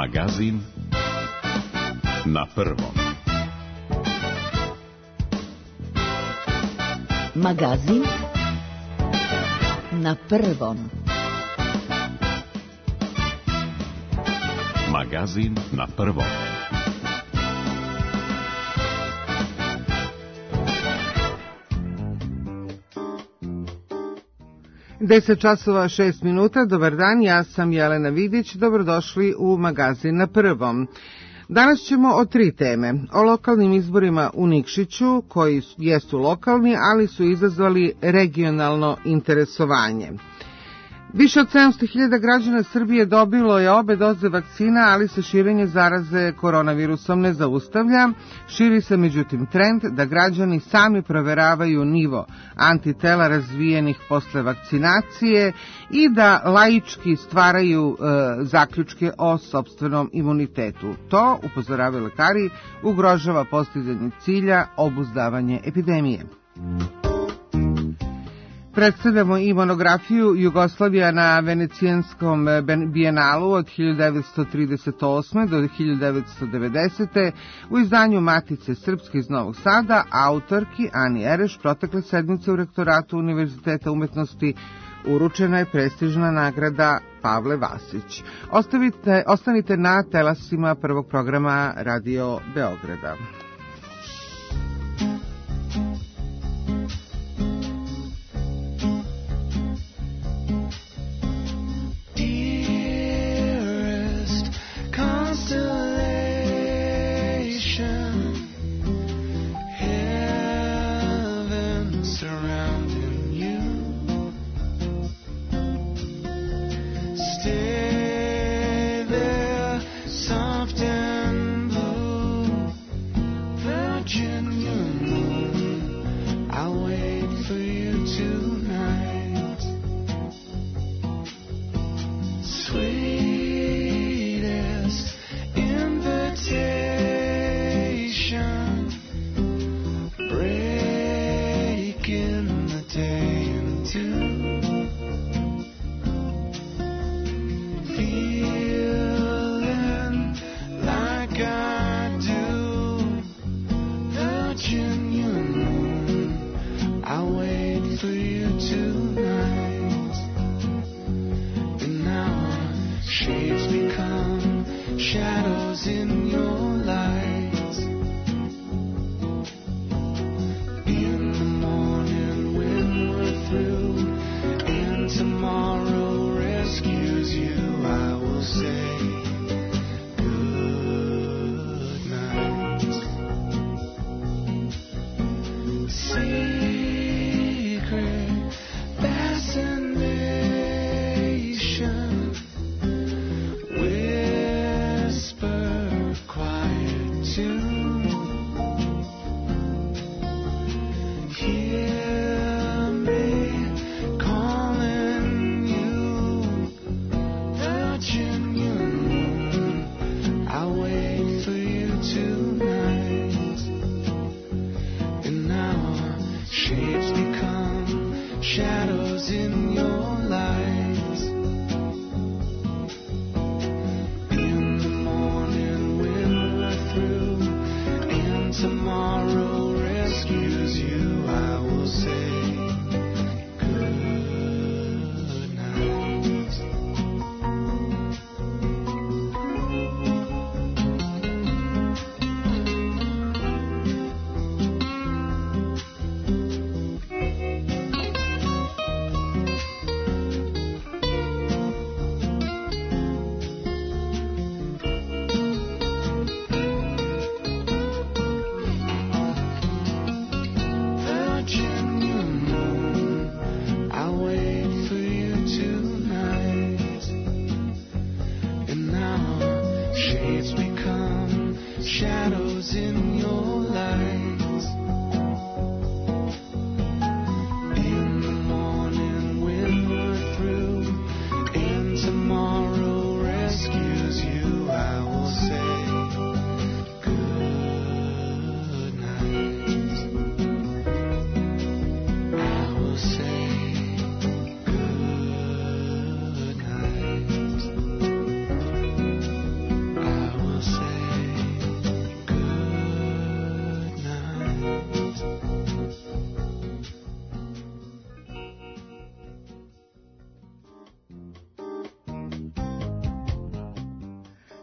Magazin na prvom. Magazin na prvom. Magazin na prvom. Deset časova 6 minuta, dobar dan, ja sam Jelena Vidić, dobrodošli u Magazin na prvom. Danas ćemo o 3 teme, o lokalnim izborima u Nikšiću, koji jesu lokalni, ali su izazvali regionalno interesovanje. Više od 700.000 građana Srbije dobilo je obe doze vakcina, ali se širenje zaraze koronavirusom ne zaustavlja. Širi se međutim trend da građani sami proveravaju nivo antitela razvijenih posle vakcinacije i da laički stvaraju zaključke o sopstvenom imunitetu. To, upozoravaju lekari, ugrožava postizanje cilja obuzdavanje epidemije. Predstavljamo i monografiju Jugoslavija na Venecijanskom bijenalu od 1938. do 1990. u izdanju Matice Srpske iz Novog Sada, autorki Ani Ereš protekle sedmice u rektoratu Univerziteta umetnosti uručena je prestižna nagrada Pavle Vasić. Ostanite na telasima prvog programa Radio Beograda.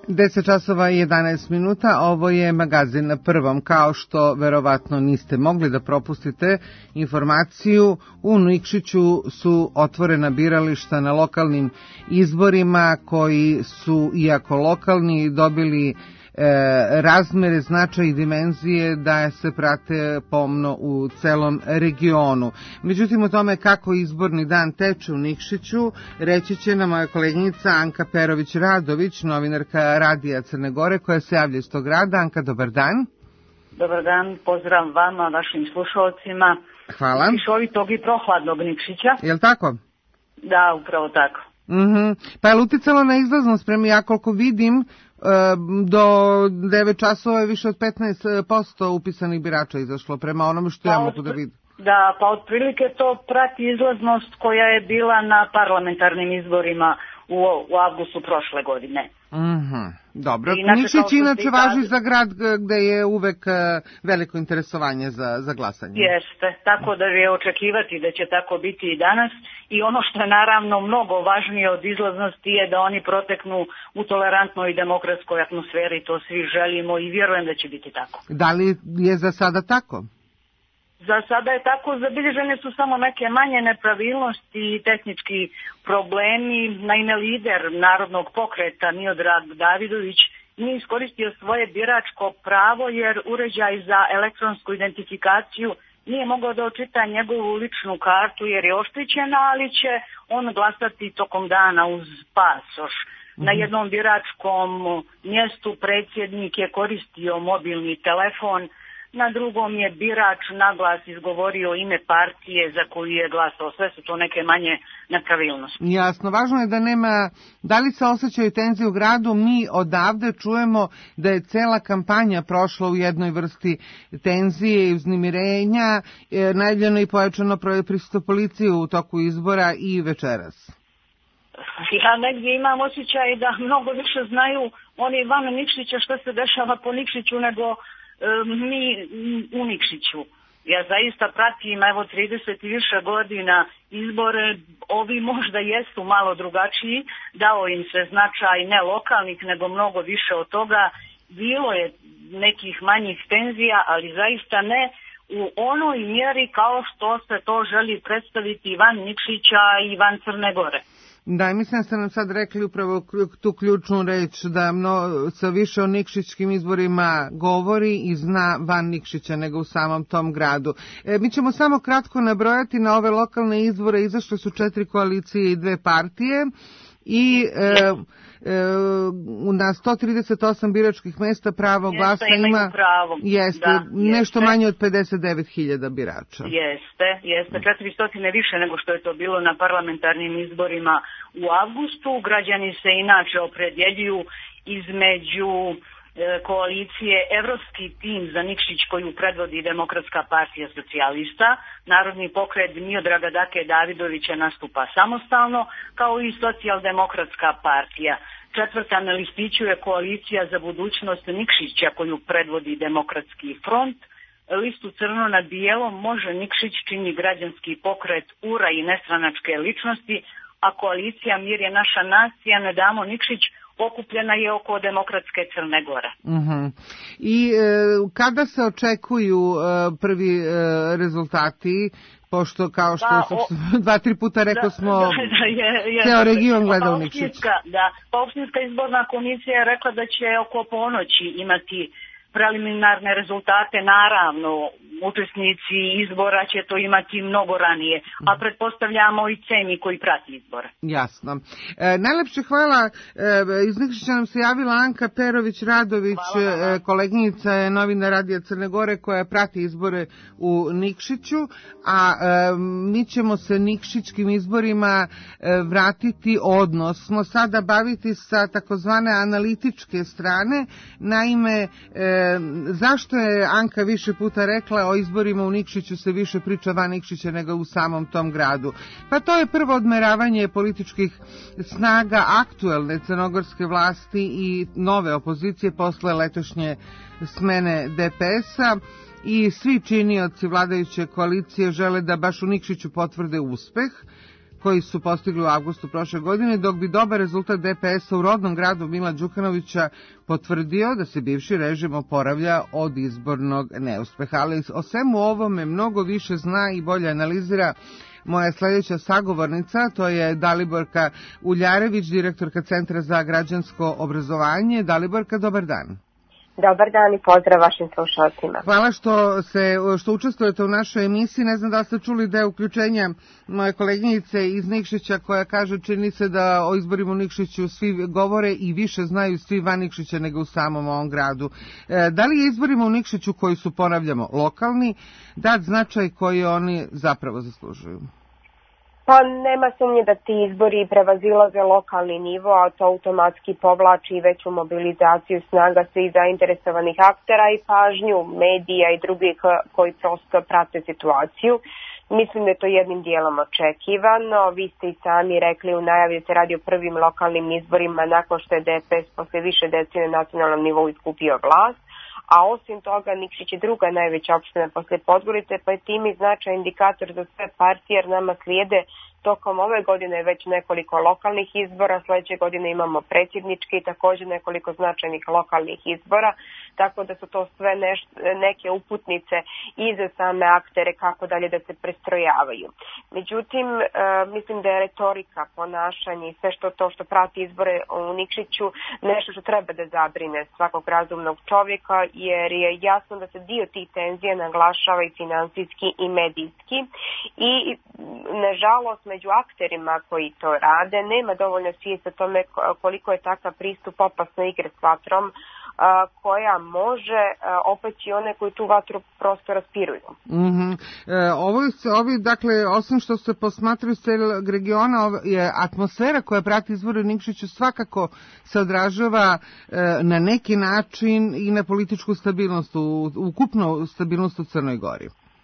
10 časova i 11 minuta, ovo je magazin na prvom. Kao što verovatno niste mogli da propustite informaciju, u Nikšiću su otvorena birališta na lokalnim izborima koji su, iako lokalni, dobili razmere, značaj i dimenzije da se prate pomno u celom regionu. Međutim, o tome kako izborni dan teče u Nikšiću reći će nam moja koleginica Anka Perović-Radović, novinarka Radija Crne Gore, koja se javlja iz tog grada. Anka, dobar dan. Dobar dan, pozdrav vama, vašim slušalcima. Hvala. Mišovitog i prohladnog Nikšića. Jel tako? Da, upravo tako. Pa je li uticalo na izlaznost? Prema ja koliko vidim, do 9 časova je više od 15% upisanih birača izašlo, prema onome što ja mogu da vidim. Da, pa otprilike to prati izlaznost koja je bila na parlamentarnim izborima u avgustu prošle godine. Dobro, Nikšić inače važi za grad gde je uvek veliko interesovanje za glasanje. Jeste, tako da je očekivati da će tako biti i danas. I ono što je naravno mnogo važnije od izlaznosti je da oni proteknu u tolerantnoj i demokratskoj atmosferi, to svi želimo i vjerujem da će biti tako. Da li je za sada tako? Za sada je tako, zabilježene su samo neke manje nepravilnosti i tehnički problemi. Naime, lider Narodnog pokreta Miodrag Davidović nije iskoristio svoje biračko pravo jer uređaj za elektronsku identifikaciju nije mogao da očita njegovu ličnu kartu jer je oštećena, ali će on glasati tokom dana uz pasoš. Na jednom biračkom mjestu predsjednik je koristio mobilni telefon, na drugom je birač naglas izgovorio ime partije za koju je glasao. Sve su to neke manje nepravilnosti. Jasno, važno je da nema, da li se osjećaju tenzije u gradu, mi odavde čujemo da je cela kampanja prošla u jednoj vrsti tenzije i uznemirenja, najavljeno i pojačano prisustvo policije u toku izbora i večeras. Ja negdje imam osjećaj da mnogo više znaju oni van Nikšića što se dešava po Nikšiću nego mi u Nikšiću. Ja zaista pratim, evo 30 i više godina izbore, ovi možda jesu malo drugačiji, dao im se značaj ne lokalnih nego mnogo više od toga, bilo je nekih manjih tenzija, ali zaista ne u onoj mjeri kao što se to želi predstaviti van Nikšića i van Crne Gore. Da, mislim da ste nam sad rekli upravo tu ključnu reč, da se više o nikšićkim izborima govori i zna van Nikšića nego u samom tom gradu. Mi ćemo samo kratko nabrojati, na ove lokalne izbore izašle su 4 koalicije i 2 partije i na 138 biračkih mesta pravo glasa ima nešto manje od 59.000 birača. Jeste 400 više nego što je to bilo na parlamentarnim izborima u avgustu. Građani se inače opredjeljuju između koalicije Evropski tim za Nikšić koju predvodi Demokratska partija socijalista, Narodni pokret Miodraga Dake Davidovića nastupa samostalno, kao i Socijaldemokratska partija. Četvrta na listiću je koalicija za budućnost Nikšića koju predvodi Demokratski front. Listu crno na bijelo Može Nikšić čini građanski pokret URA i nestranačke ličnosti, a koalicija Mir je naša nacija, Ne damo Nikšić okupljena je oko Demokratske Crne Gore. I kada se očekuju prvi rezultati, pošto kao što su 2-3 puta rekao smo ceo region gleda u Nikšić? Opštinska izborna komisija je rekla da će oko ponoći imati preliminarne rezultate, naravno učesnici izbora će to imati mnogo ranije, a pretpostavljamo i ceni koji prati izbore. Jasno. Najlepše hvala. Iz Nikšića nam se javila Anka Perović-Radović, koleginica je novina Radija Crne Gore koja prati izbore u Nikšiću, a mi ćemo se nikšićkim izborima vratiti, odnosno sada baviti sa takozvane analitičke strane. Naime, zašto je Anka više puta rekla o izborima u Nikšiću se više priča van Nikšića nego u samom tom gradu? Pa to je prvo odmeravanje političkih snaga aktuelne crnogorske vlasti i nove opozicije posle letošnje smene DPS-a i svi činioci vladajuće koalicije žele da baš u Nikšiću potvrde uspeh. koji su postigli u avgustu prošle godine, dok bi dobar rezultat DPS-a u rodnom gradu Mila Đukanovića potvrdio da se bivši režim oporavlja od izbornog neuspeha. Ali o svemu ovome mnogo više zna i bolje analizira moja sljedeća sagovornica, to je Daliborka Uljarević, direktorka Centra za građansko obrazovanje. Daliborka, dobar dan. Dobar dan i pozdrav vašim slušalcima. Hvala što učestvujete u našoj emisiji. Ne znam da ste čuli da je uključenja moje koleginice iz Nikšića koja kaže čini se da o izborima u Nikšiću svi govore i više znaju svi van Nikšića nego u samom ovom gradu. Da li je izborima u Nikšiću koji su, ponavljamo, lokalni, dat značaj koji oni zapravo zaslužuju? Pa nema sumnje da ti izbori prevazilaze lokalni nivo, a to automatski povlači i veću mobilizaciju snaga svih zainteresovanih aktera i pažnju medija i drugih koji prosto prate situaciju. Mislim da je to jednim dijelom očekivano. Vi ste i sami rekli u najavi da se radi o prvim lokalnim izborima nakon što je DPS posle više decenija na nacionalnom nivou izgubio vlast. A osim toga, Nikšić je druga najveća opština posle Podgorice, pa je tim i značaj indikator za sve partije, jer nama slijede tokom ove godine već nekoliko lokalnih izbora, sljedeće godine imamo predsjednički i također nekoliko značajnih lokalnih izbora, tako da su to sve neke uputnice i za same aktere kako dalje da se prestrojavaju. Međutim, mislim da je retorika, ponašanje i sve što prati izbore u Nikšiću nešto što treba da zabrine svakog razumnog čovjeka, jer je jasno da se dio tih tenzija naglašava i finansijski i medijski i nažalost među akterima koji to rade nema dovoljno svijest o tome koliko je takav pristup opasna igra s vatrom koja može opeći one koji tu vatru prosto raspiruju. Ovi, dakle, osim što se posmatraju s celog regiona, je atmosfera koja prati izbore u Nikšiću svakako se odražava na neki način i na političku stabilnost, ukupnu stabilnost u Crnoj Gori.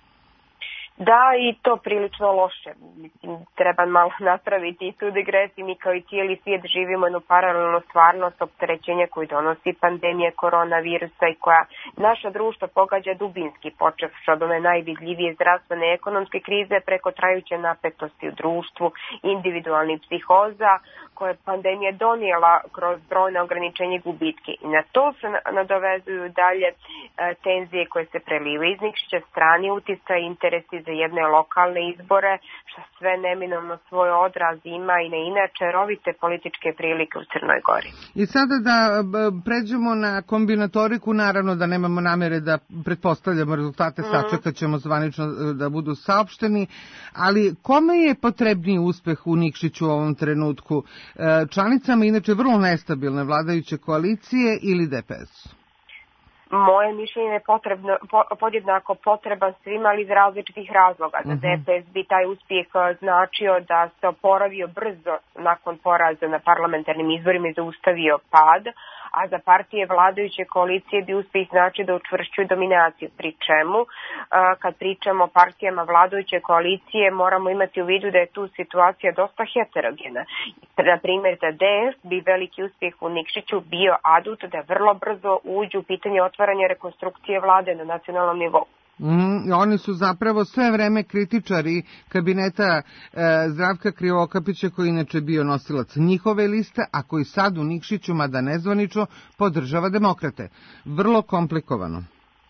Da, i to prilično loše. Mislim, treba malo napraviti i tu digresiju. Mi kao i cijeli svijet živimo jednu paralelnu stvarnost opterećenja koju donosi pandemija koronavirusa i koja naša društva pogađa dubinski, počevši od one najvidljivije zdravstvene i ekonomske krize preko trajuće napetosti u društvu, individualnih psihoza koje je pandemija donijela kroz brojne ograničenje i gubitke. I na to se nadovezuju dalje tenzije koje se prelivaju iz Nikšića, strani uticaj, interesi za jedne lokalne izbore, što sve neminovno svoj odraz ima i na inače rovite političke prilike u Crnoj Gori. I sada da pređemo na kombinatoriku, naravno da nemamo namere da pretpostavljamo rezultate, sačekat ćemo zvanično da budu saopšteni, ali kome je potrebniji uspeh u Nikšiću u ovom trenutku? Članicama inače vrlo nestabilne vladajuće koalicije ili DPS? Moje mišljenje je podjednako potreban svima, ali iz različitih razloga. Za DPS bi taj uspjeh značio da se oporavio brzo nakon poraza na parlamentarnim izborima i zaustavio pad, a za partije vladajuće koalicije bi uspjeh znači da učvršćuju dominaciju. Pri čemu, kad pričamo o partijama vladajuće koalicije, moramo imati u vidu da je tu situacija dosta heterogena. Na primjer, za DS bi veliki uspjeh u Nikšiću bio adut da vrlo brzo uđu u pitanje otvaranja rekonstrukcije vlade na nacionalnom nivou. Oni su zapravo sve vreme kritičari kabineta Zdravka Krivokapića, koji inače bio nosilac njihove liste, a koji sad u Nikšiću, mada nezvanično, podržava demokrate. Vrlo komplikovano.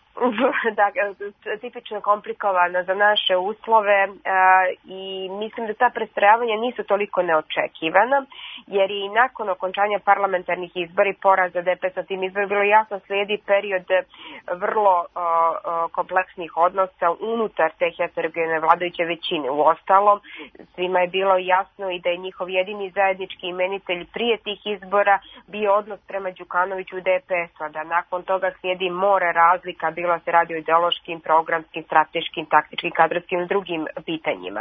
Da, tipično komplikovano za naše uslove i mislim da ta prestrojavanja nisu toliko neočekivana, jer i nakon okončanja parlamentarnih izbora i poraza DPS na tim izborima bilo jasno slijedi period vrlo kompleksnih odnosa unutar te heterogene vladajuće većine. Uostalom, svima je bilo jasno i da je njihov jedini zajednički imenitelj prije tih izbora bio odnos prema Đukanoviću u DPS-u, a da nakon toga slijedi more razlika, bilo se radi o ideološkim, programskim, strateškim, taktičkim, kadrovskim i drugim pitanjima.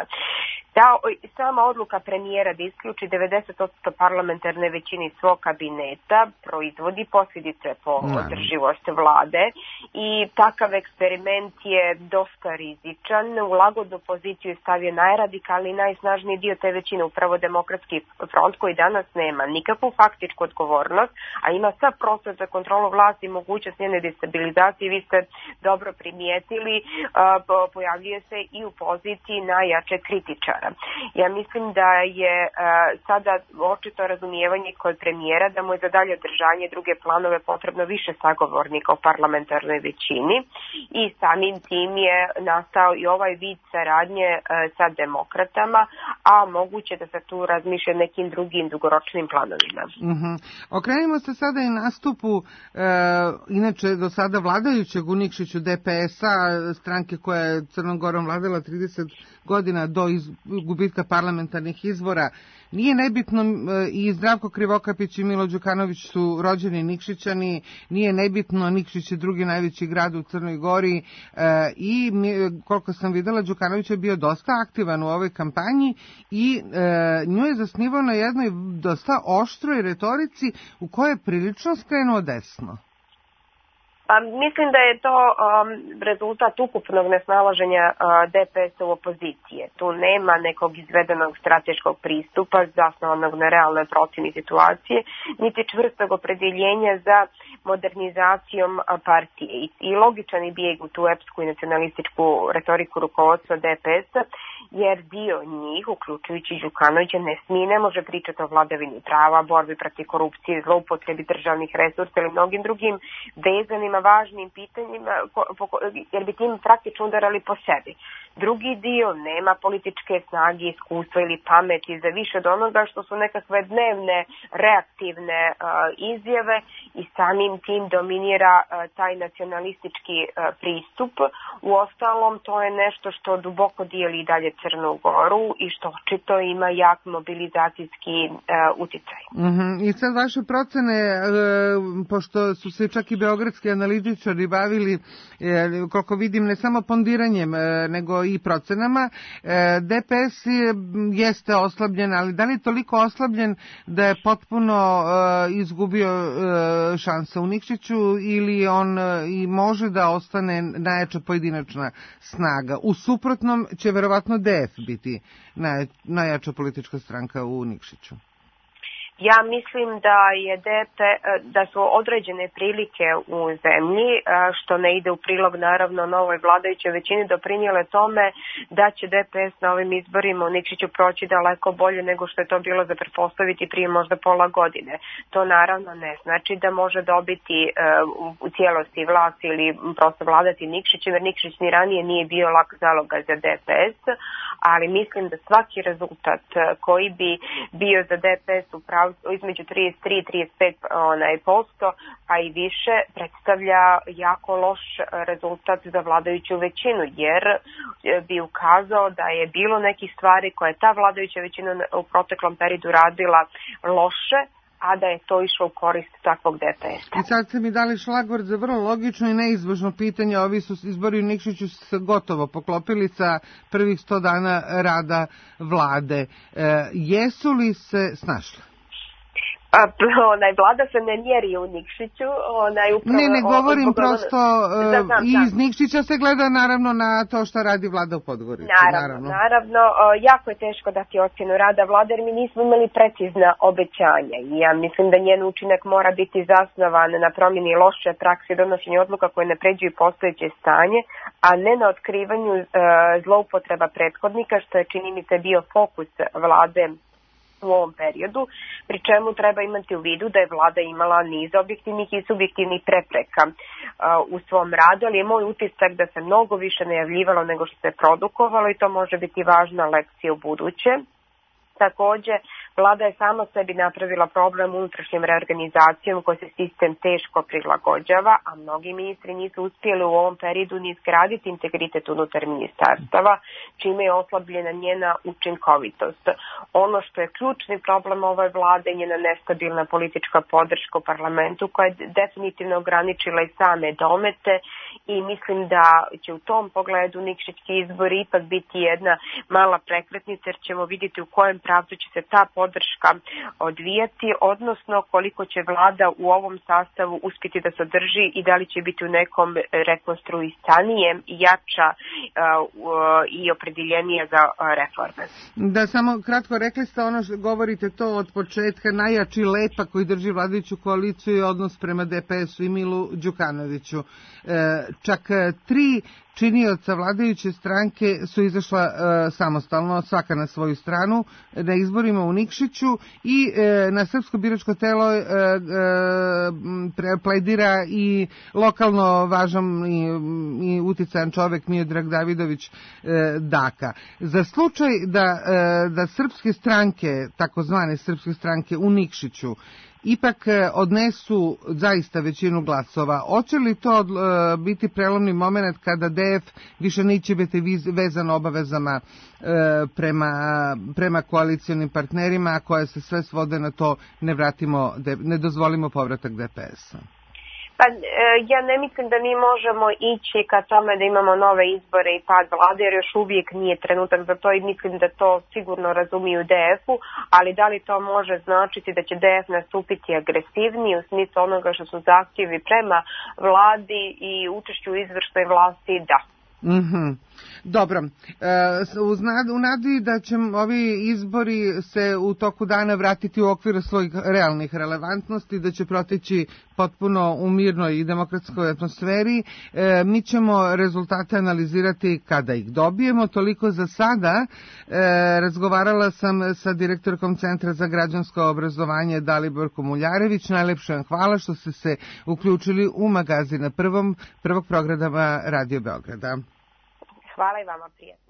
Sama odluka premijera da isključi 90% parlamentarne većine svog kabineta proizvodi posljedice po održivost vlade i takav eksperiment je dosta rizičan. U lagodnu poziciju je stavio najradikalniji i najsnažniji dio te većine, upravo Demokratski front, koji danas nema nikakvu faktičku odgovornost, a ima sav prostor za kontrolu vlasti i mogućnost njene destabilizacije. Vi ste dobro primijetili, pojavljuje se i u poziciji najjačeg kritičara. Ja mislim da je sada očito razumijevanje kod premijera da mu je za dalje održanje druge planove potrebno više sagovornika u parlamentarnoj većini i samim tim je nastao i ovaj vid saradnje sa demokratama, a moguće da se tu razmišlja nekim drugim dugoročnim planovima. Okrenimo se sada i nastupu inače do sada vladajućeg u Nikšiću DPS-a, stranke koja je Crnom Gorom vladala 30 godina do gubitka parlamentarnih izbora. Nije nebitno, i Zdravko Krivokapić i Milo Đukanović su rođeni Nikšićani, nije nebitno, Nikšić je drugi najveći grad u Crnoj Gori i koliko sam videla, Đukanović je bio dosta aktivan u ovoj kampanji i nju je zasnivao na jednoj dosta oštroj retorici u kojoj je prilično skrenuo desno. Pa mislim da je to rezultat ukupnog nesnalaženja DPS-a u opozicije. Tu nema nekog izvedenog strateškog pristupa zasnovanog na realnoj procjeni situacije, niti čvrstog opredjeljenja za modernizacijom partije. I logičan je bijeg u tu epsku i nacionalističku retoriku rukovodstva DPS-a, jer dio njih, uključujući Đukanovića, ne može pričati o vladavini prava, borbi protiv korupcije, zloupotrebi državnih resursa ili mnogim drugim vezanima važnim pitanjima, jer bi tim praktično udarali po sebi. Drugi dio nema političke snage, iskustva ili pameti za više od onoga što su nekakve dnevne reaktivne izjave i samim tim dominira taj nacionalistički pristup. Uostalom, to je nešto što duboko dijeli i dalje Crnu Goru i što očito ima jak mobilizacijski uticaj. I sad vaše procene, pošto su se čak i beogradski analitičari bavili, koliko vidim, ne samo pondiranjem, nego i procenama, DPS jeste oslabljen, ali da li je toliko oslabljen da je potpuno izgubio šanse u Nikšiću ili on i može da ostane najjača pojedinačna snaga? U suprotnom će verovatno DF biti najjača politička stranka u Nikšiću. Ja mislim da su određene prilike u zemlji, što ne ide u prilog naravno novoj vladajućoj većini, doprinijele tome da će DPS na ovim izborima u Nikšiću proći daleko bolje nego što je to bilo za pretpostaviti prije možda pola godine. To naravno ne znači da može dobiti u cijelosti vlast ili prosto vladati Nikšićem, jer Nikšić ni ranije nije bio lak zaloga za DPS, ali mislim da svaki rezultat koji bi bio za DPS u pravu između 33-35% pa i više predstavlja jako loš rezultat za vladajuću većinu, jer bi ukazao da je bilo nekih stvari koje ta vladajuća većina u proteklom periodu radila loše, a da je to išlo u korist takvog DPS-a. I sad ste mi dali šlagvort za vrlo logično i neizbožno pitanje. Ovi su izbori u Nikšiću se gotovo poklopili sa prvih 100 dana rada vlade. Jesu li se snašli? Vlada se ne mjeri u Nikšiću. Ne govorim prosto, iz Nikšića se gleda naravno na to što radi vlada u Podgorici. Naravno, jako je teško dati ocjenu rada vlade, jer mi nismo imali precizna obećanja i ja mislim da njen učinak mora biti zasnovan na promjeni loše prakse i donošenju odluka koje ne pređuju postojeće stanje, a ne na otkrivanju zloupotreba prethodnika, što je, čini mi se, bio fokus vlade u ovom periodu, pri čemu treba imati u vidu da je vlada imala niz objektivnih i subjektivnih prepreka u svom radu, ali je moj utisak da se mnogo više najavljivalo nego što se produkovalo i to može biti važna lekcija u buduće. Također, vlada je sama sebi napravila problem unutrašnjom reorganizacijom koji se sistem teško prilagođava, a mnogi ministri nisu uspjeli u ovom periodu ni izgraditi integritet unutar ministarstava, čime je oslabljena njena učinkovitost. Ono što je ključni problem ove vlade je njena nestabilna politička podrška u parlamentu, koja je definitivno ograničila i same domete, i mislim da će u tom pogledu nikšićki izbori ipak biti jedna mala prekretnica, jer ćemo vidjeti u kojem pravcu će se ta podrška podrška odvijati, odnosno koliko će vlada u ovom sastavu uspjeti da se održi i da li će biti u nekom rekonstruisanijem, jača i opredjeljenija za reforme. Da, samo kratko, rekli ste ono što govorite to od početka, najjači lepa koji drži vladajuću koaliciju je odnos prema DPS-u i Milu Đukanoviću. Čak 3 činioca vladajuće stranke su izašla samostalno, svaka na svoju stranu, na izborima u Nikšiću i na srpsko biračko telo pledira i lokalno važan i uticajan čovjek Miodrag Davidović Daka. Za slučaj da srpske stranke, takozvane srpske stranke u Nikšiću, ipak odnesu zaista većinu glasova. Hoće li to biti prelomni moment kada DF više neće biti vezan obavezama prema koalicijonim partnerima, a koje se sve svode na to ne dozvolimo povratak DPS-a? Pa ja ne mislim da mi možemo ići ka tome da imamo nove izbore i pad vlade, jer još uvijek nije trenutak za to i mislim da to sigurno razumiju DF-u, ali da li to može značiti da će DF nastupiti agresivniji u smislu onoga što su zahtjevi prema vladi i učešću u izvršnoj vlasti, da. Dobro, u nadi da će ovi izbori se u toku dana vratiti u okviru svojih realnih relevantnosti, da će proteći potpuno u mirnoj i demokratskoj atmosferi, mi ćemo rezultate analizirati kada ih dobijemo. Toliko za sada. Razgovarala sam sa direktorkom Centra za građansko obrazovanje Daliborkom Muljarević. Najlepše vam hvala što ste se uključili u magazin prvog programa Radio Beograda. Hvala i vama, prijetno.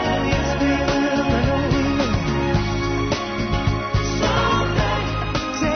Take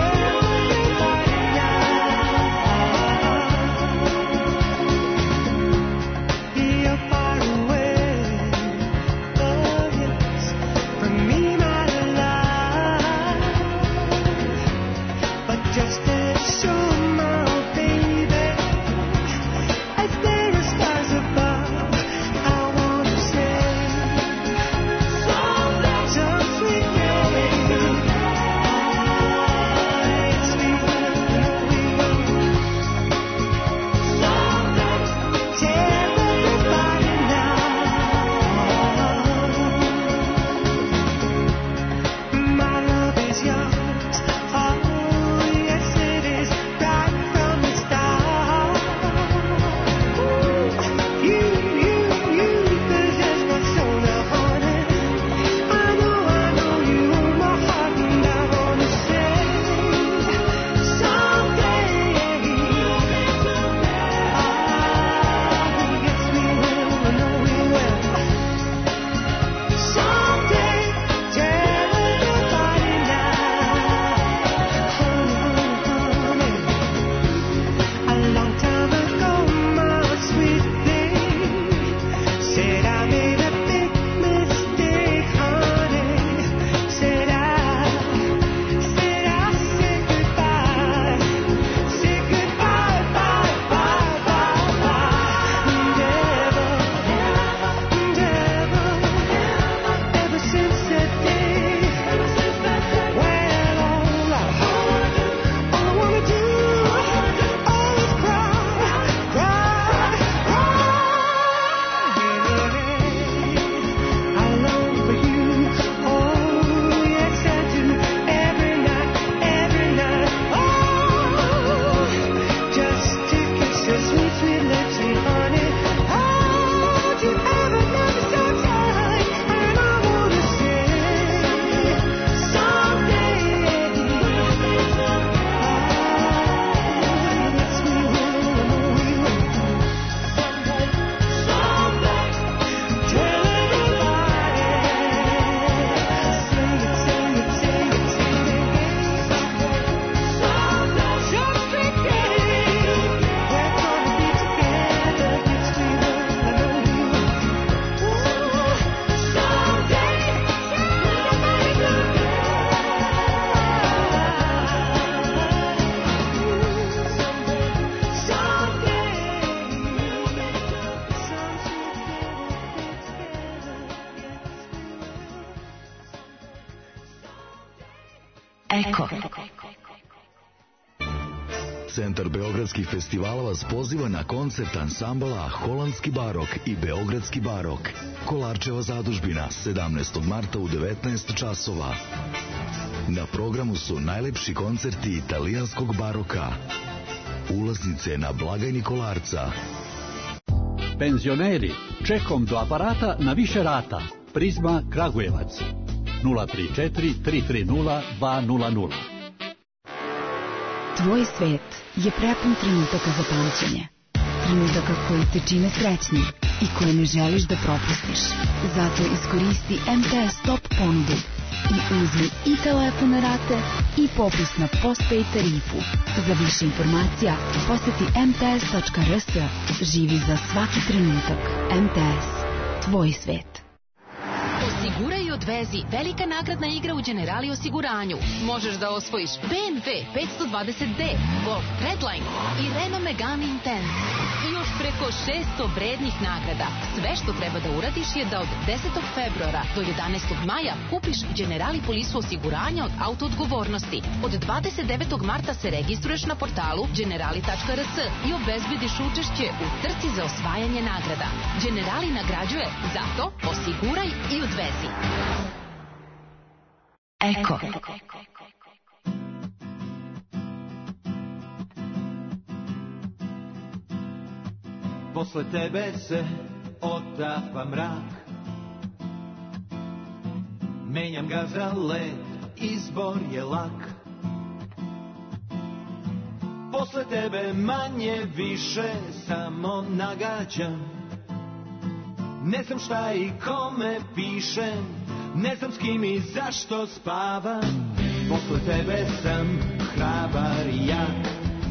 Centar beogradskih festivala vas poziva na koncert ansambala Holandski barok i Beogradski barok. Kolarčeva zadužbina, 17. marta u 19 časova. Na programu su najlepši koncerti italijanskog baroka. Ulaznice na blagajni Kolarca. Penzioneri, čekom do aparata na više rata. Prizma Kragujevac. 034 330 200. Tvoj svet je prepun trenutaka za pamćenje. Trenutaka koji te čine srećnim i koje ne želiš da propustiš. Zato iskoristi MTS Top ponudu i uzmi i telefon na rate i popust na postpaid tarifu. Za više informacija poseti mts.rs. Živi za svaki trenutak. MTS. Tvoj svet. Osiguraj i odvezi. Velika nagradna igra u Generali osiguranju. Možeš da osvojiš BMW 520D, Golf Redline i Renault Megane Intense. I još preko 600 vrednih nagrada. Sve što treba da uradiš je da od 10. februara do 11. maja kupiš Generali polisu osiguranja od autoodgovornosti. Od 29. marta se registruješ na portalu generali.rs i obezbediš učešće u trci za osvajanje nagrada. Generali nagrađuje, zato osiguraj i odvezi. Eko. Posle tebe se otapa mrak. Menjam ga za led, izbor je lak. Posle tebe manje više samo nagađam. Ne znam šta i kome pišem, ne znam s kim i zašto spavam. Posle tebe sam hrabar i jak.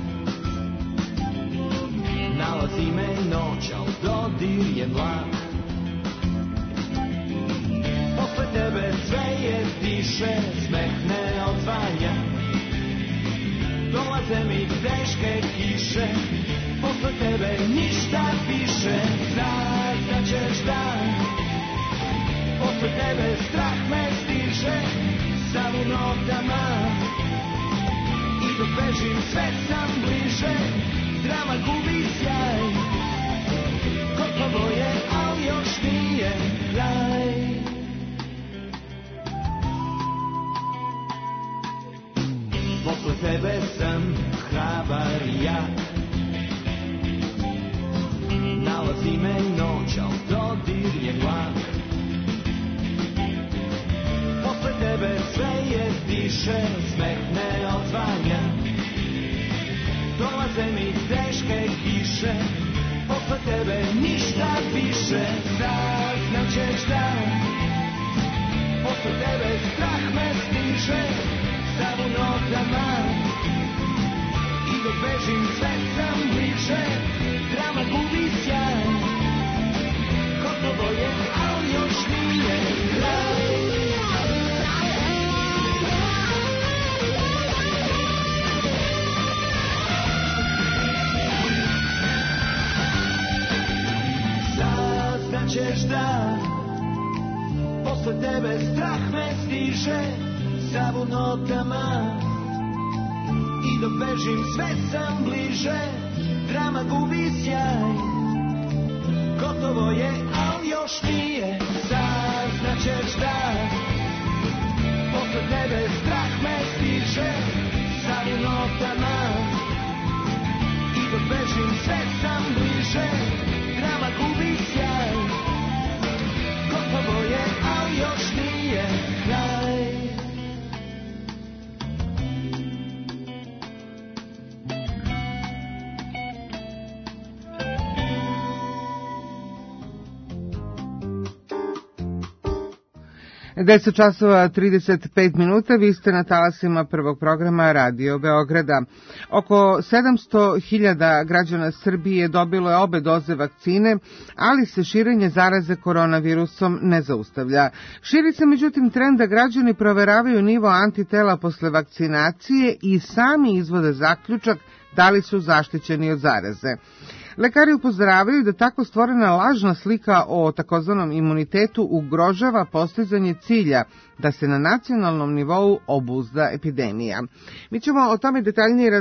Nalazi me noć, al dodir je mlak. Posle tebe sve je tiše, smeh ne odzvanja. Dolaze mi teške kiše, posle tebe ništa više. Znaćeš da posle tebe strah me stiže, sam u notama i dok bežim sve sam bliže. Drama gubi sjaj, gotovo je, al još nije kraj. Posle tebe sam hrabar i jak. Nalazi me noć, al dodir je mlak. Posle tebe sve je tiše, smeh ne odzvanja. Dolaze mi teške kiše, posle tebe ništa više. Znaćeš da posle tebe strah me stiže, sam u notama i dok bežim sve sam bliže. Drama gubi sjaj, gotovo je, al još nije kraj. Saznaćeš da posle tebe strah me stiže, sav u notama i dok bežim sve sam bliže. Drama gubi sjaj, gotovo je, al još nije. Saznaćeš da posle tebe strah me stiže, sav u notama i dok bežim sve sam bliže. Drama gubi sjaj, gotovo je, al još nije kraj. Deset časova 35 minuta, vi ste na talasima prvog programa Radio Beograda. Oko 700.000 građana Srbije dobilo je obe doze vakcine, ali se širenje zaraze koronavirusom ne zaustavlja. Širi se međutim trend da građani proveravaju nivo antitela posle vakcinacije i sami izvode zaključak da li su zaštićeni od zaraze. Lekari upozoravaju da tako stvorena lažna slika o takozvanom imunitetu ugrožava postizanje cilja da se na nacionalnom nivou obuzda epidemija. Mi ćemo o tome detaljnije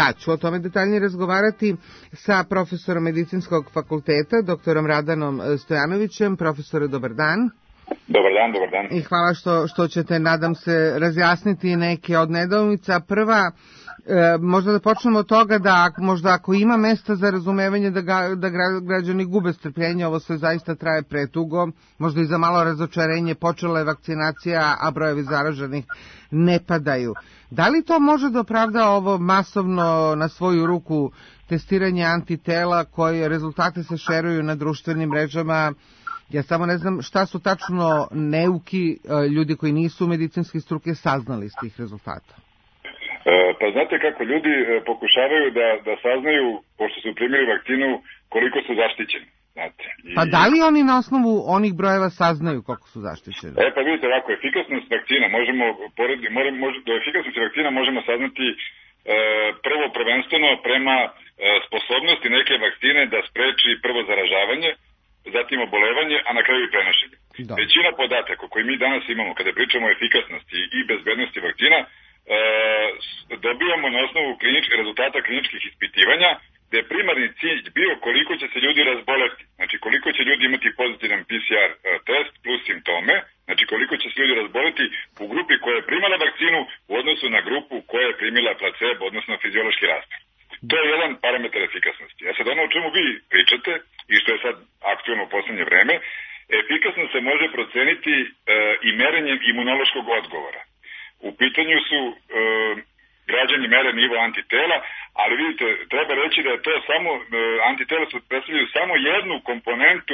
razgovarati sa profesorom Medicinskog fakulteta, doktorom Radanom Stojanovićem. Profesore, dobar dan. Dobar dan. I hvala što ćete, nadam se, razjasniti neke od nedoumica. Prva, možda da počnemo od toga da možda ako ima mesta za razumevanje da građani gube strpljenje, ovo sve zaista traje predugo, možda i za malo razočarenje, počela je vakcinacija, a brojevi zaraženih ne padaju. Da li to može da opravda ovo masovno na svoju ruku testiranje antitela koje rezultate se šeruju na društvenim mrežama? Ja samo ne znam šta su tačno neuki ljudi koji nisu medicinske struke saznali iz tih rezultata. Pa znate kako ljudi pokušavaju da saznaju, pošto su primili vakcinu, koliko su zaštićeni. Znate. Pa da li oni na osnovu onih brojeva saznaju koliko su zaštićeni? Pa vidite ovako, efikasnost vakcina do efikasnosti vakcina možemo saznati prvo prvenstveno prema sposobnosti neke vakcine da spreči prvo zaražavanje, zatim obolevanje, a na kraju i prenošenje. Većina podataka koji mi danas imamo kada pričamo o efikasnosti i bezbednosti vakcina dobijamo na osnovu rezultata kliničkih ispitivanja, gde je primarni cilj bio koliko će se ljudi razboleti, znači koliko će ljudi imati pozitivan PCR test plus simptome, znači koliko će se ljudi razboleti u grupi koja je primala vakcinu u odnosu na grupu koja je primila placebo, odnosno fiziološki rastor. To je jedan parametar efikasnosti. A sad ono o čemu vi pričate i što je sad aktualno u poslednje vreme, efikasnost se može proceniti i merenjem imunološkog odgovora. U pitanju su građani mere nivo antitela, ali vidite, treba reći da je to samo, antitela su predstavljaju samo jednu komponentu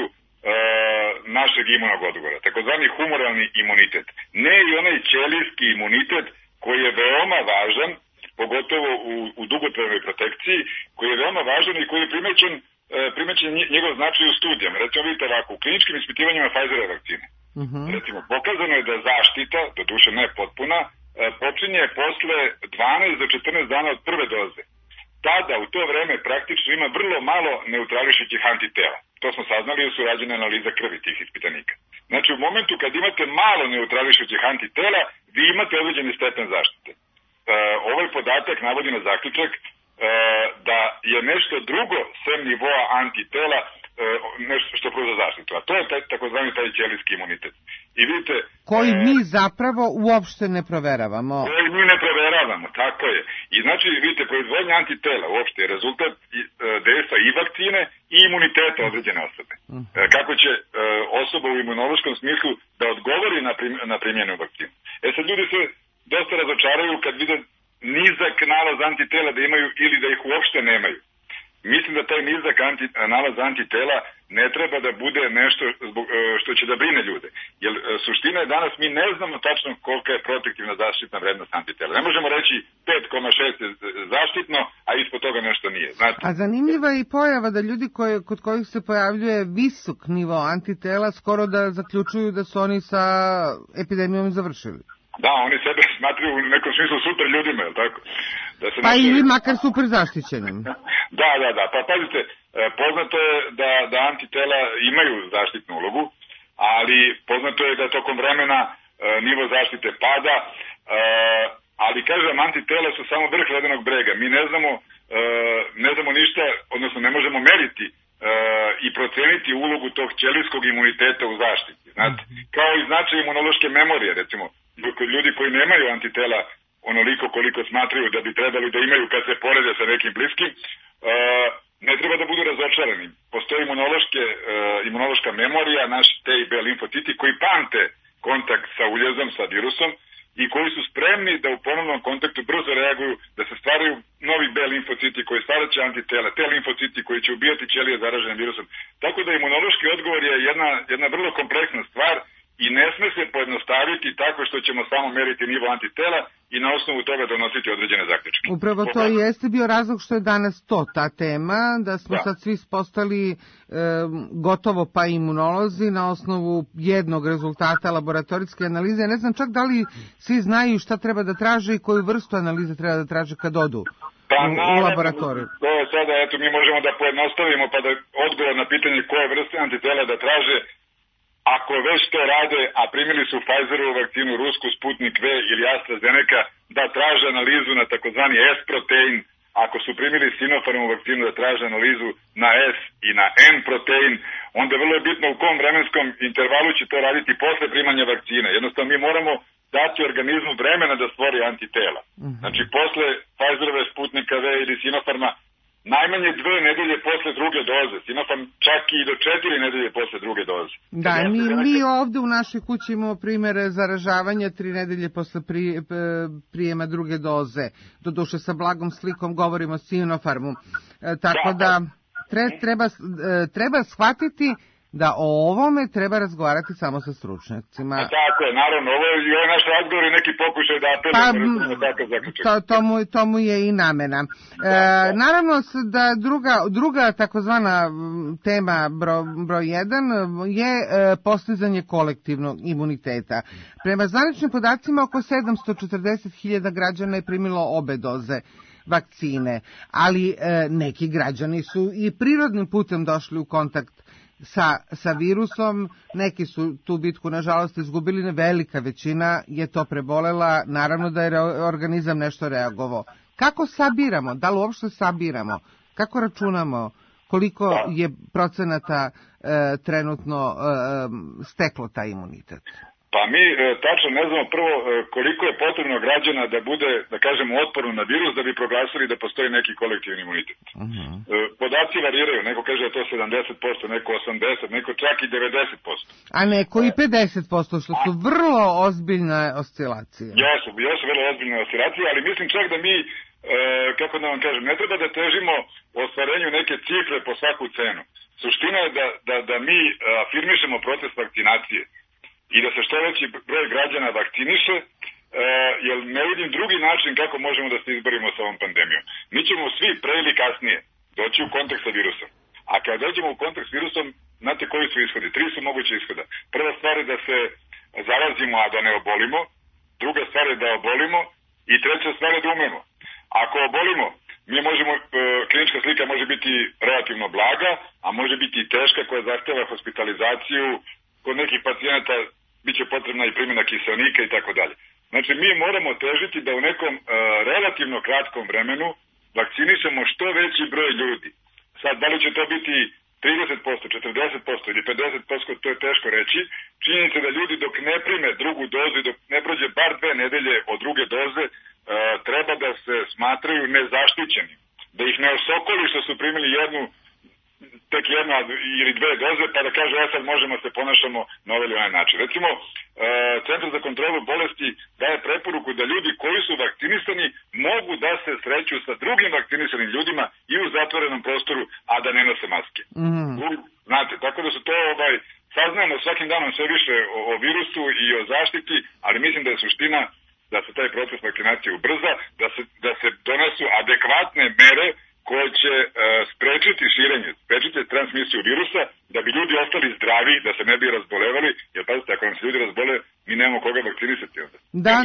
našeg imunog odgovora, takozvani humoralni imunitet. Ne i onaj ćelijski imunitet koji je veoma važan, pogotovo u dugotrajnoj protekciji, koji je veoma važan i koji je primećen njegov značaj u studijama. Recimo vidite ovako, u kliničkim ispitivanjima Pfizerove vakcine. Recimo, pokazano je da zaštita, doduše ne potpuna, počinje posle 12 do 14 dana od prve doze. Tada, u to vreme, praktično ima vrlo malo neutrališućih antitela. To smo saznali jer su rađene analiza krvi tih ispitanika. Znači, u momentu kad imate malo neutrališućih antitela, vi imate određeni stepen zaštite. Ovaj podatak navodi na zaključak da je nešto drugo sem nivoa antitela nešto što pruža zaštitu, a to je takozvani taj ćelijski imunitet. I vidite, koji mi zapravo uopšte ne proveravamo. Koji mi ne proveravamo, tako je. I znači, vidite, proizvodnja antitela uopšte je rezultat dejstva i vakcine i imuniteta određene osobe. Kako će osoba u imunološkom smislu da odgovori na primjenu vakcinu. Sad ljudi se dosta razočaraju kad vide nizak nalaz antitela da imaju ili da ih uopšte nemaju. Mislim da taj nizak nalaz antitela ne treba da bude nešto što će da brine ljude. Jer suština je danas mi ne znamo tačno kolika je protektivna zaštitna vrednost antitela. Ne možemo reći 5,6 je zaštitno, a ispod toga nešto nije. Znate? A zanimljiva je i pojava da ljudi kod kojih se pojavljuje visok nivo antitela skoro da zaključuju da su oni sa epidemijom završili. Da, oni sebe smatruju u nekom smislu super ljudima, je li tako? Pa ili makar super zaštićenim. Da. Pa pazite, poznato je da antitela imaju zaštitnu ulogu, ali poznato je da tokom vremena nivo zaštite pada, ali kažem, antitela su samo vrh ledenog brega. Mi ne znamo ništa, odnosno ne možemo meriti i proceniti ulogu tog ćelijskog imuniteta u zaštiti. Znate, kao i značaj imunološke memorije, recimo, ljudi koji nemaju antitela onoliko koliko smatraju da bi trebali da imaju kad se porede sa nekim bliskim, ne treba da budu razočarani. Postoji imunološka memorija, naši T i B limfociti koji pamte kontakt sa uljezom, sa virusom i koji su spremni da u ponovnom kontaktu brzo reaguju, da se stvaraju novi B limfociti koji stvaraće antitela, T limfociti koji će ubijati ćelije zaražene virusom. Tako da imunološki odgovor je jedna vrlo kompleksna stvar i ne sme se pojednostaviti tako što ćemo samo meriti nivo antitela i na osnovu toga donositi određene zaključke. Upravo to i jeste bio razlog što je danas ta tema, da smo sad svi postali gotovo pa imunolozi na osnovu jednog rezultata laboratorijske analize. Ja ne znam čak da li svi znaju šta treba da traže i koju vrstu analize treba da traže kad odu u laboratoriju? To je sada, eto, mi možemo da pojednostavimo pa da odgovor na pitanje koje vrste antitela da traže, ako već to rade, a primili su Pfizerovu vakcinu, rusku Sputnik V ili AstraZeneca, da traže analizu na takozvani S-protein, ako su primili Sinopharmovu vakcinu da traže analizu na S i na N-protein, onda vrlo je bitno u kom vremenskom intervalu će to raditi posle primanja vakcine. Jednostavno mi moramo dati organizmu vremena da stvori antitela. Znači posle Pfizerove, Sputnika V ili Sinopharma najmanje 2 nedelje posle druge doze. Sinopharm čak i do 4 nedelje posle druge doze. Da, mi ovde u našoj kući imamo primere zaražavanja 3 nedelje posle prijema druge doze. Doduše sa blagom slikom govorimo o Sinopharmu. Tako da treba shvatiti da o ovome treba razgovarati samo sa stručnjacima. Tako je, naravno, ovo je naš razgovor i neki pokušaj da to mu je i namena. Naravno da druga takozvana tema broj 1 je postizanje kolektivnog imuniteta. Prema zvaničnim podacima oko 740.000 građana je primilo obe doze vakcine, ali neki građani su i prirodnim putem došli u kontakt sa virusom, neki su tu bitku nažalost izgubili, velika većina je to prebolela, naravno da je organizam nešto reagovao. Kako sabiramo, da li uopšte sabiramo, kako računamo koliko je procenata trenutno steklo taj imunitet? Pa mi tačno ne znamo prvo koliko je potrebno građana da bude, da kažemo, otporno na virus da bi proglasili da postoji neki kolektivni imunitet. Podaci variraju, neko kaže da je to 70%, neko 80%, neko čak i 90%. A neko i 50%, što su vrlo ozbiljne oscilacije. Jesu vrlo ozbiljne oscilacije, ali mislim čak da mi, kako da vam kažem, ne treba da težimo ostvarenju neke cifre po svaku cenu. Suština je da mi afirmišemo proces vakcinacije i da se što veći broj građana vakciniše, jer ne vidim drugi način kako možemo da se izborimo sa ovom pandemijom. Mi ćemo svi pre ili kasnije doći u kontakt sa virusom. A kada dođemo u kontakt s virusom, znate koji su ishodi? 3 su moguće ishoda. Prva stvar je da se zarazimo, a da ne obolimo. Druga stvar je da obolimo. I treća stvar je da umremo. Ako obolimo, mi možemo, klinička slika može biti relativno blaga, a može biti i teška koja zahteva hospitalizaciju. Kod nekih pacijenata biće potrebna i primjena kiselnika i tako dalje. Znači, mi moramo težiti da u nekom relativno kratkom vremenu vakcinišemo što veći broj ljudi. Sad, da li će to biti 30%, 40% ili 50%, to je teško reći. Činjenica da ljudi dok ne prime drugu dozu i dok ne prođe bar 2 nedelje od druge doze, treba da se smatraju nezaštićeni. Da ih ne osokoli što su primili tek jedna ili 2 doze, pa da kaže, sad možemo se ponašamo na ovaj ili onaj način. Recimo, Centar za kontrolu bolesti daje preporuku da ljudi koji su vakcinisani mogu da se sreću sa drugim vakcinisanim ljudima i u zatvorenom prostoru, a da ne nose maske. Znate, tako da su to, saznamo svakim danom sve više o virusu i o zaštiti, ali mislim da je suština da se taj proces vakcinacije ubrza, da se donesu adekvatne mere koje će sprečiti širenje, sprečiti transmisiju virusa, da bi ljudi ostali zdravi, da se ne bi razbolevali, jer pazite, ako nam se ljudi razbole, mi nemamo koga vakcinisati onda.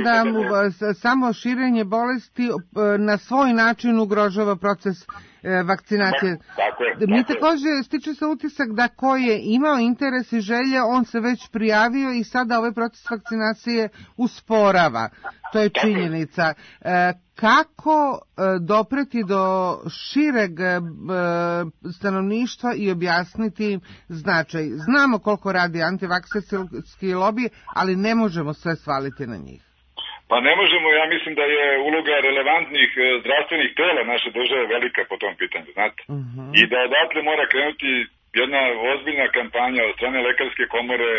Samo širenje bolesti na svoj način ugrožava proces vakcinacije. Mi također stiče se utisak da ko je imao interes i želje, on se već prijavio i sada ovaj proces vakcinacije usporava. To je činjenica. Kako dopreti do šireg stanovništva i objasniti značaj? Znamo koliko radi antivakserski lobby, ali ne možemo sve svaliti na njih. Pa ne možemo, ja mislim da je uloga relevantnih zdravstvenih tela naše države velika po tom pitanju, znate. I da odatle mora krenuti jedna ozbiljna kampanja od strane Lekarske komore,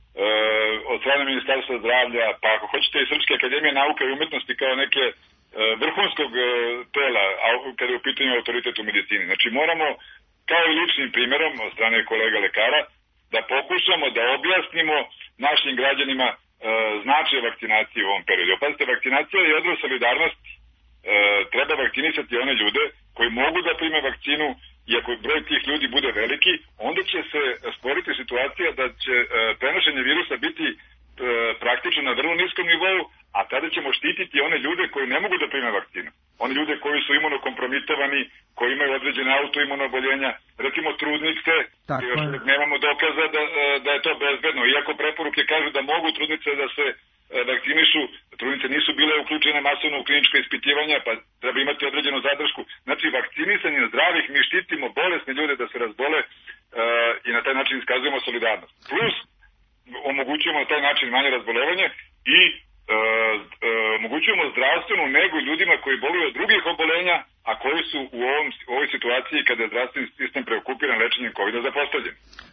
od strane Ministarstva zdravlja, pa ako hoćete i Srpske akademije nauke i umetnosti kao neke vrhunskog tela, kada je u pitanju autoritet u medicini. Znači moramo, kao i ličnim primjerom od strane kolega lekara, da pokušamo da objasnimo našim građanima značaj vakcinacije u ovom periodu. Pazite, vakcinacija je odraz solidarnosti. Treba vakcinisati one ljude koji mogu da prime vakcinu i ako broj tih ljudi bude veliki, onda će se stvoriti situacija da će prenošenje virusa biti praktično na vrlo niskom nivou, a tada ćemo štititi one ljude koji ne mogu da prime vakcinu. Oni ljude koji su imunokompromitovani, koji imaju određene autoimuno oboljenja, recimo trudnice, još nemamo dokaza da je to bezbedno. Iako preporuke kažu da mogu trudnice da se vakcinišu, trudnice nisu bile uključene masovno u klinička ispitivanja, pa treba imati određenu zadršku. Znači, vakcinisanjem zdravih mi štitimo bolesne ljude da se razbole i na taj način iskazujemo solidarnost. Plus, omogućujemo na taj način manje razbolevanje i omogućujemo zdravstvenu negu ljudima koji boluju od drugih obolenja, a koji su u ovoj situaciji kada je zdravstveni sistem preokupiran lečenjem COVID-a zapostavljen.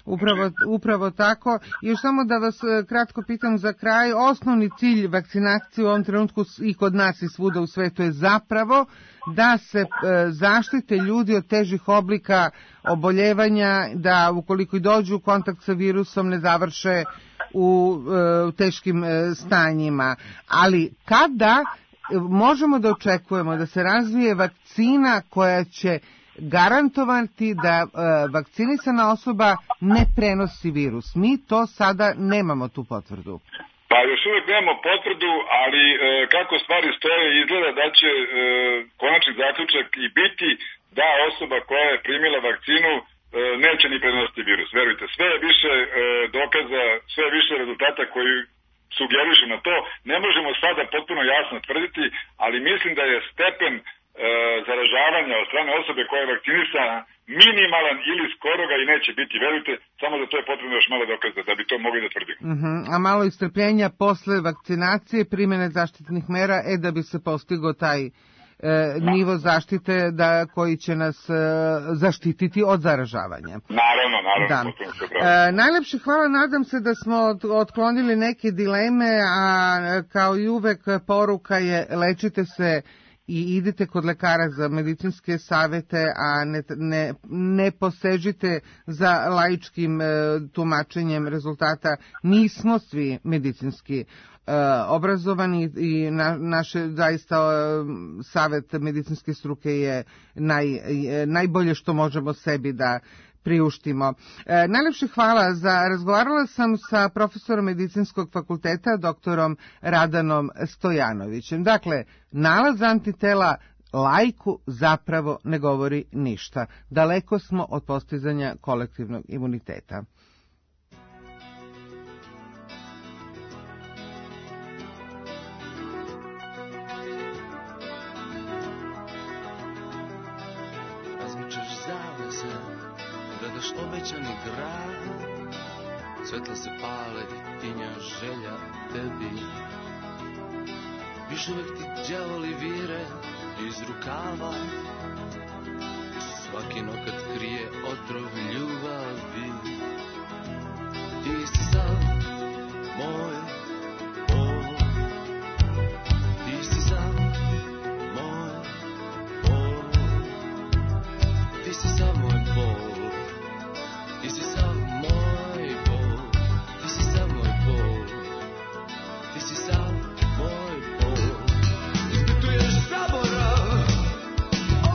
Upravo tako. Još samo da vas kratko pitam za kraj, osnovni cilj vakcinacije u ovom trenutku i kod nas i svuda u svetu je zapravo da se zaštite ljudi od težih oblika oboljevanja, da ukoliko i dođu u kontakt sa virusom ne završe u teškim stanjima. Ali kada možemo da očekujemo da se razvije vakcina koja će garantovati da vakcinisana osoba ne prenosi virus? Mi to sada nemamo tu potvrdu. Pa još uvijek nemamo potvrdu, ali kako stvari stoje izgleda da će konačni zaključak i biti da osoba koja je primila vakcinu neće ni prenositi virus. Verujte, sve je više dokaza, sve je više rezultata koji sugerišu na to. Ne možemo sada potpuno jasno tvrditi, ali mislim da je stepen zaražavanja od strane osobe koja je vakcinisana minimalan ili skoro ga i neće biti. Verujte, samo da to je potrebno još malo dokaza da bi to mogli da tvrdimo. A malo istrpljenja posle vakcinacije, primjene zaštitnih mera, da bi se postigao taj nivo zaštite koji će nas zaštititi od zaražavanja. Naravno. Da. Najlepše hvala, nadam se da smo otklonili neke dileme, a kao i uvek poruka je lečite se i idite kod lekara za medicinske savete, a ne posežite za laičkim tumačenjem rezultata. Nismo svi medicinski obrazovani i naše zaista savet medicinske struke je najbolje što možemo sebi da priuštimo. Najlepše hvala. Razgovarala sam sa profesorom medicinskog fakulteta, doktorom Radanom Stojanovićem. Dakle, nalaz antitela laiku zapravo ne govori ništa. Daleko smo od postizanja kolektivnog imuniteta. Obećani grad, svetla se pale i tinja želja tebi. Još uvek ti đavoli vire iz rukava, svaki nokat krije otrov ljubavi. Ti si sam moj bol, ti si sam moj bol, ti si sam moj bol. Ti si sam moj bol, ti si sam moj bol, ti si sam moj bol. Ispituješ zaborav,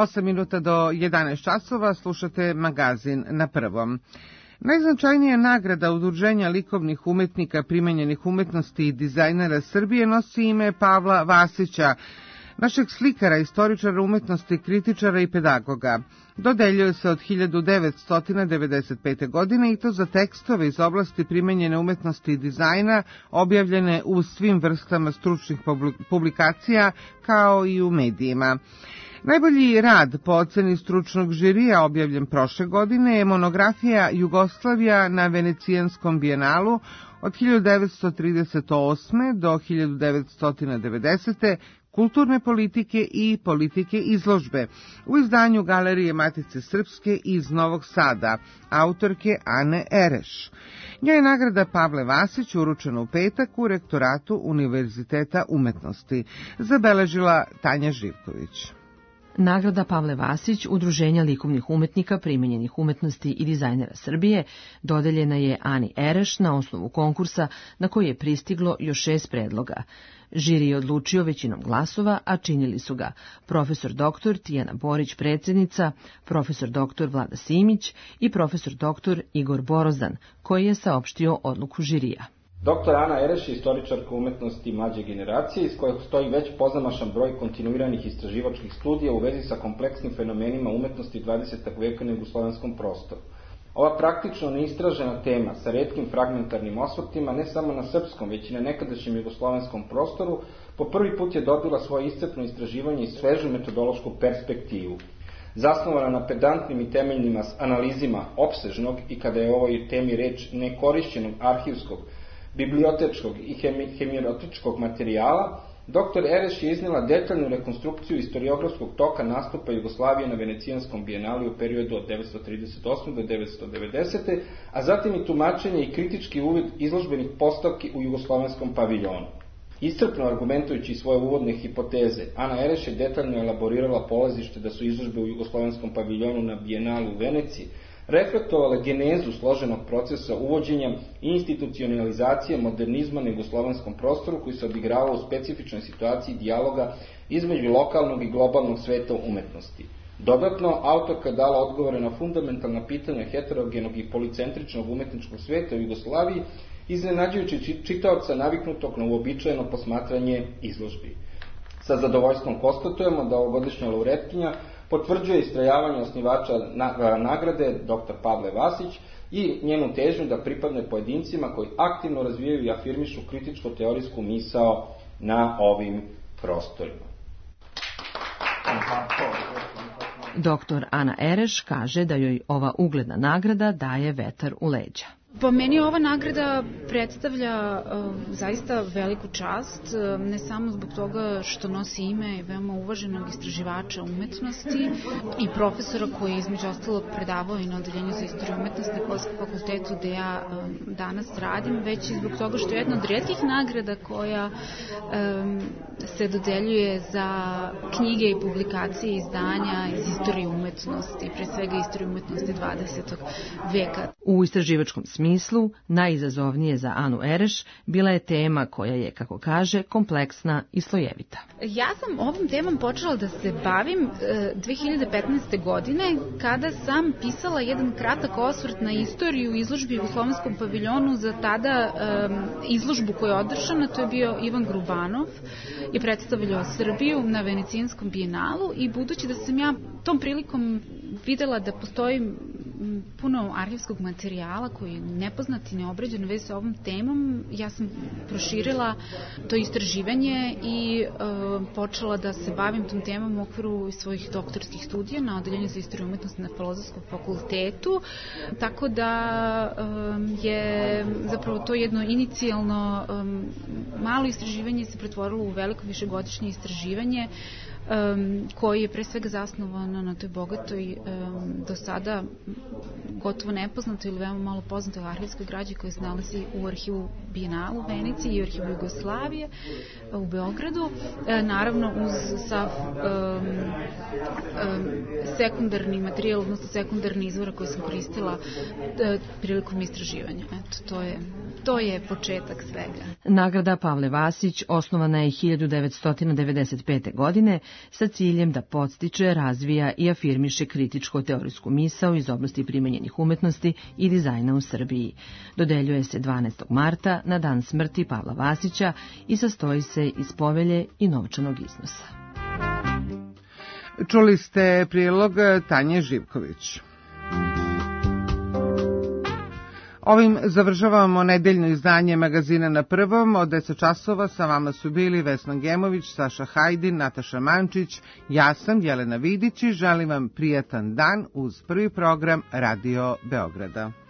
8 minuta do 11 časova slušate magazin na prvom. Najznačajnija nagrada Udruženja likovnih umetnika, primenjenih umetnosti i dizajnera Srbije nosi ime Pavla Vasića, našeg slikara, istoričara umetnosti, kritičara i pedagoga. Dodeljuje se od 1995. godine i to za tekstove iz oblasti primenjene umetnosti i dizajna objavljene u svim vrstama stručnih publikacija kao i u medijima. Najbolji rad po oceni stručnog žirija objavljen prošle godine je monografija Jugoslavija na Venecijanskom bijenalu od 1938. do 1990. kulturne politike i politike izložbe u izdanju Galerije Matice Srpske iz Novog Sada, autorke Ane Ereš. Njoj je nagrada Pavle Vasić uručena u petak u rektoratu Univerziteta umetnosti, zabeležila Tanja Živković. Nagrada Pavle Vasić, Udruženja likovnih umetnika, primenjenih umetnosti i dizajnera Srbije, dodeljena je Ani Ereš na osnovu konkursa na koji je pristiglo još 6 predloga. Žiri je odlučio većinom glasova, a činili su ga profesor dr. Tijana Borić, predsjednica, profesor dr. Vlada Simić i profesor dr. Igor Borozan, koji je saopštio odluku žirija. Dr. Ana Ereš je istoričarka umetnosti mlađe generacije, iz kojeg stoji već pozamašan broj kontinuiranih istraživačkih studija u vezi sa kompleksnim fenomenima umetnosti 20. veka na jugoslovenskom prostoru. Ova praktično neistražena tema sa retkim fragmentarnim osvrtima ne samo na srpskom, već i na nekadašnjem jugoslovenskom prostoru, po prvi put je dobila svoje iscrpno istraživanje i svežu metodološku perspektivu. Zasnovana na pedantnim i temeljnim analizima opsežnog i, kada je o ovoj temi reč, nekorišćenog arhivskog, bibliotečkog i hemiotičkog materijala, dr. Ereš je iznela detaljnu rekonstrukciju istoriografskog toka nastupa Jugoslavije na Venecijanskom bijenali u periodu od 1938. do 1990. a zatim i tumačenje i kritički uvid izložbenih postavki u jugoslovenskom paviljonu. Iscrpno argumentujući svoje uvodne hipoteze, Ana Ereš je detaljno elaborirala polazište da su izložbe u jugoslovenskom paviljonu na bijenalu u Veneciji reflektovale genezu složenog procesa uvođenja i institucionalizacije modernizma na jugoslovenskom prostoru koji se odigravao u specifičnoj situaciji dijaloga između lokalnog i globalnog sveta umetnosti. Dodatno, autorka je dala odgovore na fundamentalna pitanja heterogenog i policentričnog umetničkog sveta u Jugoslaviji, iznenađujući čitaoca naviknutog na uobičajeno posmatranje izložbi. Sa zadovoljstvom konstatujemo da ovogodišnja laureatkinja potvrđuje istrajavanje osnivača nagrade dr. Pavle Vasić i njenu težnju da pripadne pojedincima koji aktivno razvijaju i afirmišu kritičko-teorijsku misao na ovim prostorima. Dr. Ana Ereš kaže da joj ova ugledna nagrada daje vetar u leđa. Pa meni ova nagrada predstavlja zaista veliku čast, ne samo zbog toga što nosi ime veoma uvaženog istraživača umetnosti i profesora koji je između ostalog predavao i na odeljenju za istoriju umetnosti na Filozofskom fakultetu gde ja danas radim, već i zbog toga što je jedna od retkih nagrada koja se dodeljuje za knjige i publikacije izdanja iz istorije umetnosti, pre svega istorije umetnosti 20. veka. U istraživačkom smislu, najizazovnije za Anu Ereš bila je tema koja je, kako kaže, kompleksna i slojevita. Ja sam ovom temom počela da se bavim 2015. godine kada sam pisala jedan kratak osvrt na istoriju izložbi u Jugoslovenskom paviljonu za tada izložbu koja je održana, to je bio Ivan Grubanov, je predstavljao Srbiju na Venecijanskom bijenalu i budući da sam ja tom prilikom videla da postoji puno arhivskog materijala koji je nepoznat i neobrađen već sa ovom temom, ja sam proširila to istraživanje i počela da se bavim tom temom u okviru svojih doktorskih studija na odeljenju za istoriju umetnosti na Filozofskom fakultetu, tako da je zapravo to jedno inicijalno malo istraživanje se pretvorilo u veliko višegodišnje istraživanje koji je pre svega zasnovano na toj bogatoj, do sada gotovo nepoznatoj ili veoma malo poznatoj arhivskoj građi koja se nalazi u arhivu Bijenalu u Veneciji i u arhivu Jugoslavije u Beogradu, naravno uz sav sekundarni materijal, odnosno sekundarni izvora koje sam koristila prilikom istraživanja. Eto, to je početak svega. Nagrada Pavle Vasić osnovana je 1995. godine sa ciljem da podstiče, razvija i afirmiše kritičko-teorijsku misao iz oblasti primenjenih umetnosti i dizajna u Srbiji. Dodeljuje se 12. marta na dan smrti Pavla Vasića i sastoji se iz povelje i novčanog iznosa. Čuli ste prilog Tanje Živković. Ovim završavamo nedeljno izdanje magazina Na prvom. Od 10 časova sa vama su bili Vesna Gemović, Saša Hajdin, Nataša Mančić, ja sam Jelena Vidić i želim vam prijatan dan uz prvi program Radio Beograda.